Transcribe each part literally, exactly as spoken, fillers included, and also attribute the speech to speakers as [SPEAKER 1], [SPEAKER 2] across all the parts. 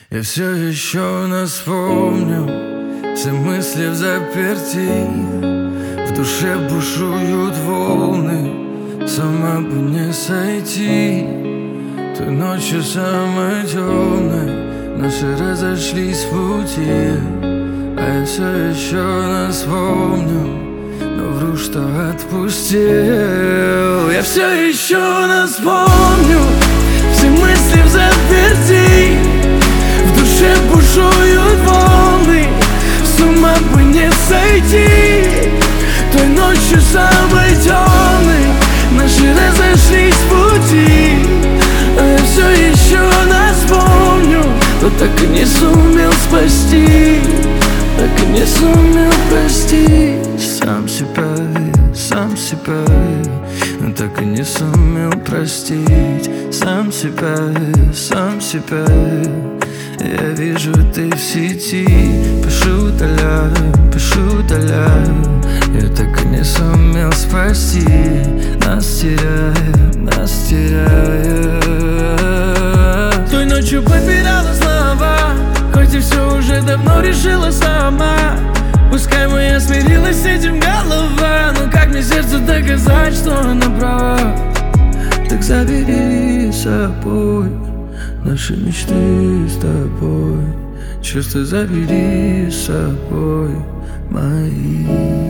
[SPEAKER 1] Я все еще нас помню, все мысли в заперти, в душе бушуют волны, сама бы не сойти. Той ночью самой темной наши разошлись пути, а я все еще нас помню, но вру, что отпустил. Я все еще нас помню, все мысли в заперти, в душе бушуют волны, с ума бы не сойти. Той ночью самой темной наши разошлись пути, а я все еще нас помню, но так и не сумел спасти, так и не сумел простить. Сам себя, сам себя, но так и не сумел простить. Сам себя, сам себя. Я вижу, ты в сети, пишу, удаляю, пишу, удаляю. Я так и не сумел спасти, нас теряя, нас теряя. Той ночью попирала слова, хоть и все уже давно решила сама. Пускай моя смирилась с этим голова, но как мне сердцу доказать, что она права? Так забери с собой наши мечты с тобой, чувства забери с собой мои.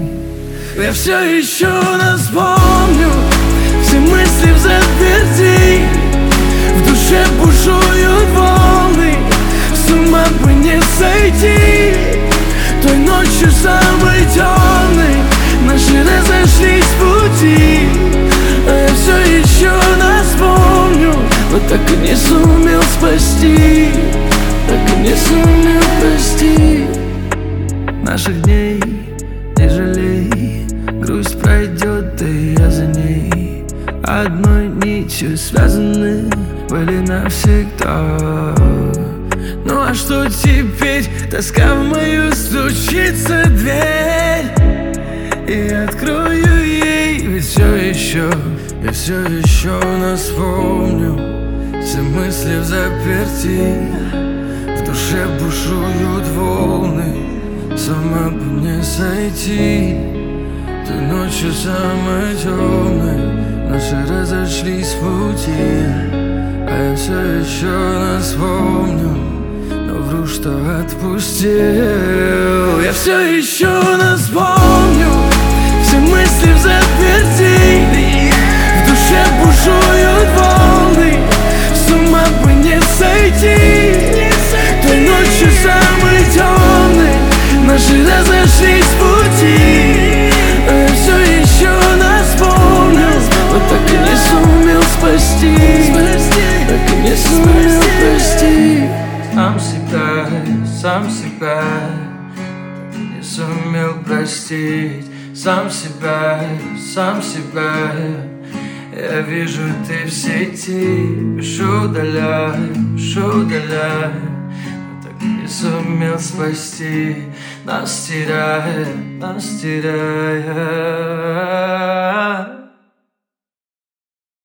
[SPEAKER 1] Я все еще нас помню, все мысли в заперти, в душе бушуют волны, с ума бы не сойти. Той ночью самой темной наши разошлись пути, а я все еще нас помню, но так и не сумел спасти, так и не сумел простить. Наших дней не жалей, грусть пройдет, да и я за ней. Одной нитью связаны были навсегда. Ну а что теперь? Тоска в мою стучится дверь, и открою ей, ведь все еще, я все еще нас помню. Все мысли в заперти, в душе бушуют волны, с ума бы не сойти. Той ночью самой темной наши разошлись пути, а я все еще нас помню, но вру, что отпустил. Я все еще нас помню, все мысли в заперти, в душе бушуют волны, с ума бы не сойти. Той ночью самой темной наши разошлись пути, а я все еще нас помню, но так и не сумел спасти, так и не сумел простить. Сам себя, сам себя, так и не сумел простить. Сам себя, сам себя. Я вижу, ты в сети, пишу, удаляю, пишу, удаляю, но так и не сумел спасти, нас теряя, нас теряя.